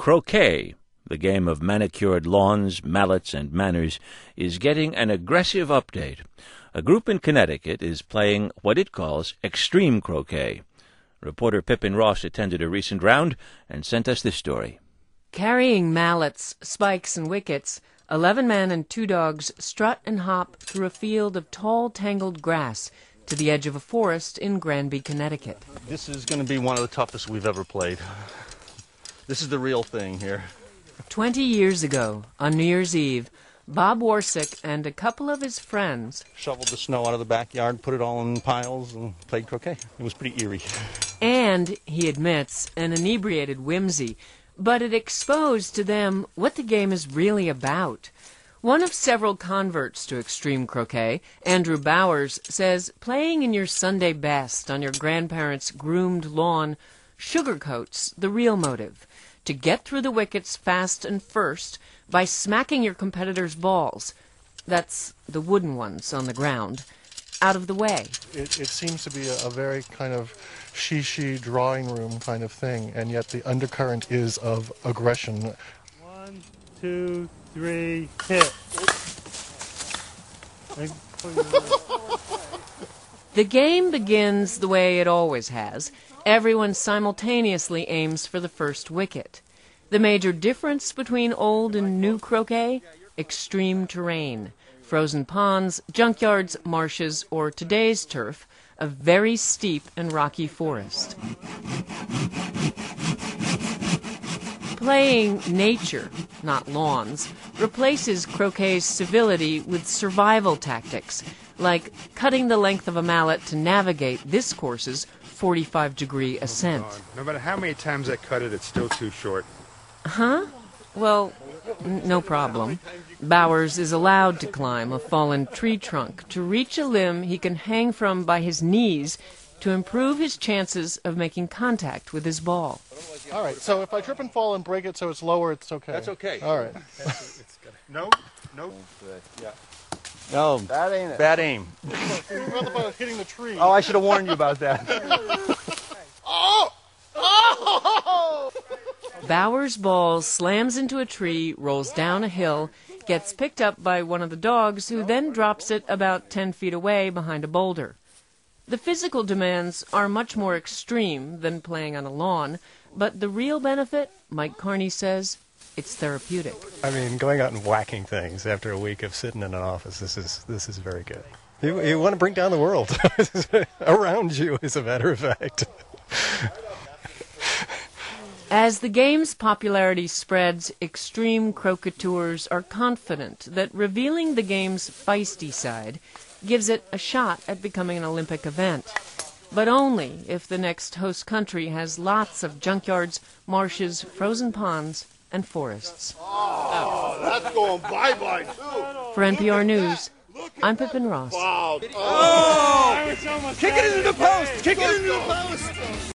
Croquet, the game of manicured lawns, mallets, and manners, is getting an aggressive update. A group in Connecticut is playing what it calls extreme croquet. Reporter Pippin Ross attended a recent round and sent us this story. Carrying mallets, spikes, and wickets, 11 men and 2 dogs strut and hop through a field of tall, tangled grass to the edge of a forest in Granby, Connecticut. This is going to be one of the toughest we've ever played. This is the real thing here. 20 years ago, on New Year's Eve, Bob Warsick and a couple of his friends Shoveled the snow out of the backyard, put it all in piles, and played croquet. It was pretty eerie. and, he admits, an inebriated whimsy, but it exposed to them what the game is really about. One of several converts to extreme croquet, Andrew Bowers, says playing in your Sunday best on your grandparents' groomed lawn sugarcoats the real motive, to get through the wickets fast and first by smacking your competitors' balls, that's the wooden ones on the ground, out of the way. It seems to be a very kind of she drawing room kind of thing, and yet the undercurrent is of aggression. 1, 2, 3, hit. The game begins the way it always has. Everyone simultaneously aims for the first wicket. The major difference between old and new croquet? Extreme terrain. Frozen ponds, junkyards, marshes, or today's turf, a very steep and rocky forest. Playing nature, not lawns, replaces croquet's civility with survival tactics, like cutting the length of a mallet to navigate this course's 45-degree ascent. No matter how many times I cut it, it's still too short. Huh? Well, no problem. Bowers is allowed to climb a fallen tree trunk to reach a limb he can hang from by his knees to improve his chances of making contact with his ball. All right, so if I trip and fall and break it so it's lower, it's okay. That's okay. All right. No. Yeah. No, That ain't it. bad aim. What about hitting the tree? Oh, I should have warned you about that. Bowers' ball slams into a tree, rolls down a hill, gets picked up by one of the dogs, who then drops it about 10 feet away behind a boulder. The physical demands are much more extreme than playing on a lawn, but the real benefit, Mike Carney says, it's therapeutic. I mean, going out and whacking things after a week of sitting in an office, this is very good. You want to bring down the world around you, as a matter of fact. As the game's popularity spreads, extreme croqueteurs are confident that revealing the game's feisty side gives it a shot at becoming an Olympic event. But only if the next host country has lots of junkyards, marshes, frozen ponds, and forests. Oh, that's going bye-bye, too. For NPR News, I'm Pippin Ross. Wow. Kick it into the post! Kick it into the post!